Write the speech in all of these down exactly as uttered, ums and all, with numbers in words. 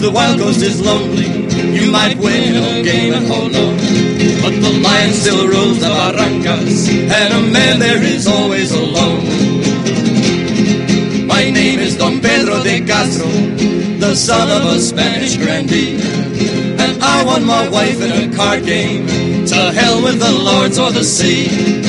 the wild coast is lonely. You might win a game at holo, but the lion still rules the barrancas, and a man there is always alone. My name is Don Pedro de Castro, the son of a Spanish grandee, and I won my wife in a card game. To hell with the lords or the sea.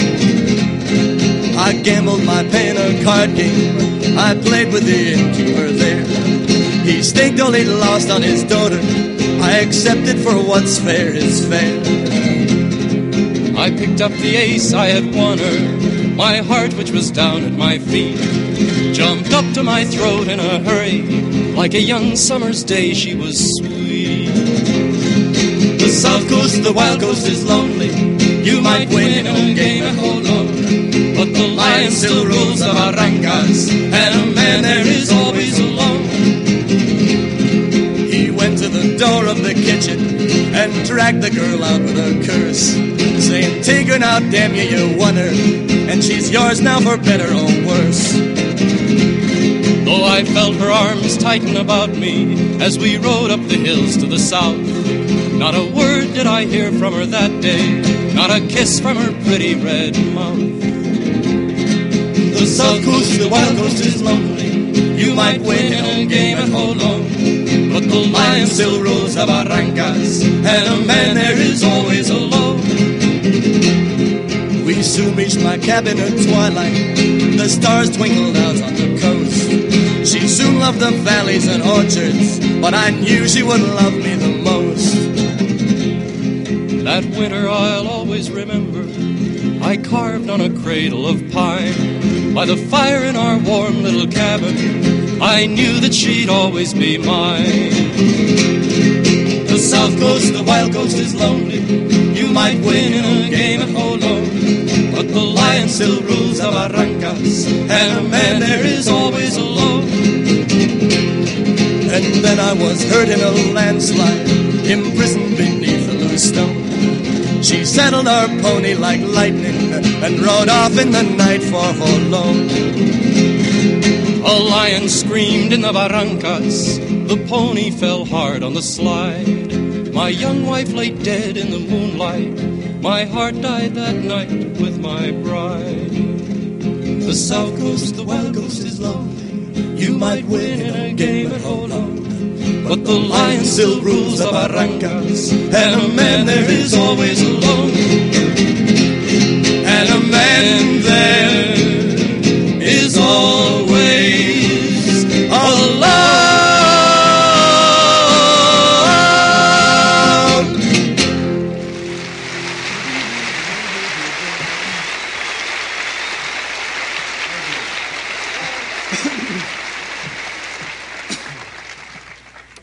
I gambled my pay in a card game. I played with the innkeeper there. He staked all he lost on his daughter. I accepted for what's fair is fair. I picked up the ace, I had won her. My heart, which was down at my feet, jumped up to my throat in a hurry. Like a young summer's day, she was sweet. The south coast, the wild coast is lonely. You might win in a game at holo, but the lion still rules the barrancas, and a man there is always alone. He went to the door of the kitchen and dragged the girl out with a curse, saying, take her now, damn you, you won her, and she's yours now for better or worse. Though I felt her arms tighten about me as we rode up the hills to the south, not a word did I hear from her that day, not a kiss from her pretty red mouth. The south coast, the wild coast is lonely. You might win in a game at holo, but the lion still rules the barrancas, and a man there is always alone. We soon reached my cabin at twilight. The stars twinkled out on the coast. She soon loved the valleys and orchards, but I knew she would love me the most. That winter I'll always remember. I carved on a cradle of pine by the fire in our warm little cabin. I knew that she'd always be mine. The south coast, the wild coast is lonely. You might win in a game at holo, but the lion still rules the barrancas, and a man there is always alone. And then I was hurt in a landslide, imprisoned beneath a loose stone. She saddled our pony like lightning and rode off in the night for Jolon. A lion screamed in the barrancas, the pony fell hard on the slide. My young wife lay dead in the moonlight, my heart died that night with my bride. The south coast, the wild coast is lonely. You might win in a game at holo, but the lion still rules the barrancas, and a man there is always alone. And a man there is always alone.